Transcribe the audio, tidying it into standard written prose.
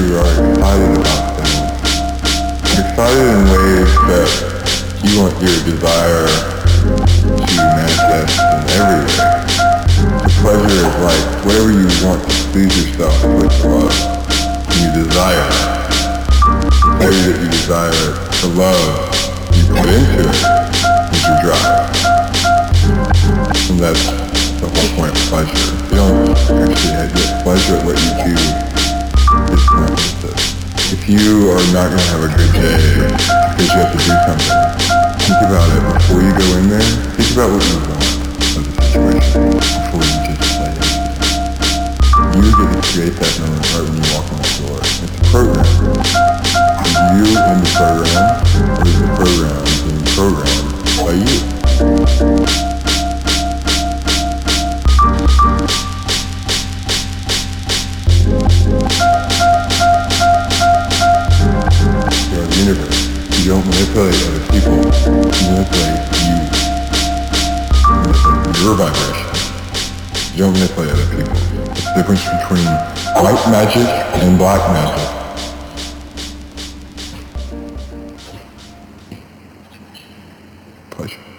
you are excited about things. Excited in ways that you want your desire to manifest in every way. The pleasure is like whatever you want to please yourself with love. You desire the pleasure that you desire, the love you put into it is your drive. And that's the whole point of pleasure. You don't actually get pleasure at what you do. It's not just this. If you are not going to have a good day because you have to do something, think about it before you go in there. Think about what you want of the situation before you just play it. You get to create that moment right when you walk in the door. It's a program. Is you in the program, or is the program being programmed by you? You're the universe. You don't manipulate other people. You manipulate you. You manipulate your vibration. You don't manipulate other people. It's the difference between white magic and black magic. Pleasure.